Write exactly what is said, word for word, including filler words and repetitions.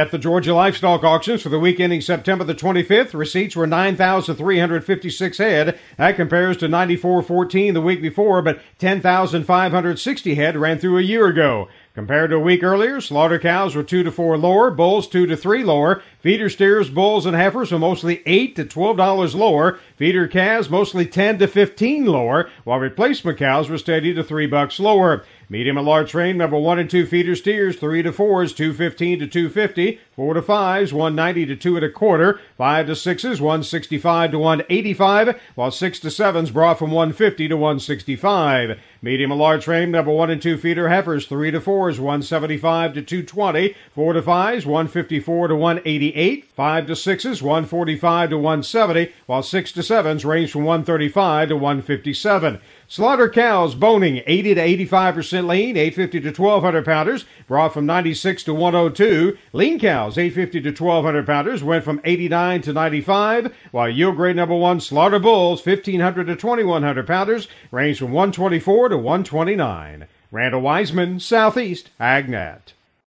At the Georgia Livestock Auctions for the week ending September the twenty-fifth, receipts were nine thousand three hundred fifty-six head. That compares to ninety-four fourteen the week before, but ten thousand five hundred sixty head ran through a year ago. Compared to a week earlier, slaughter cows were two to four lower, bulls two to three lower. Feeder steers, bulls, and heifers were mostly eight to twelve dollars lower. Feeder calves mostly ten to fifteen lower, while replacement cows were steady to three bucks lower. Medium and large frame number one and two feeder steers, three to fours, two fifteen to two fifty. Four to fives, one ninety to two and a quarter. Five to sixes, one sixty-five to one eighty-five, while six to sevens brought from one fifty to one sixty-five. Medium and large frame number one and two feeder heifers, three to fours, one seventy-five to two twenty. Four to fives, one fifty-four to one eighty-eight. Five to sixes, one forty-five to one seventy, while six to sevens range from one thirty-five to one fifty-seven. Slaughter cows boning eighty to eighty-five percent lean, eight fifty to twelve hundred pounders, brought from ninety-six to one oh two. Lean cows, eight fifty to twelve hundred pounders, went from eighty-nine to ninety-five, while yield grade number one slaughter bulls, fifteen hundred to twenty-one hundred pounders, range from one twenty-four to one twenty-nine. Randall Wiseman, Southeast AgNet.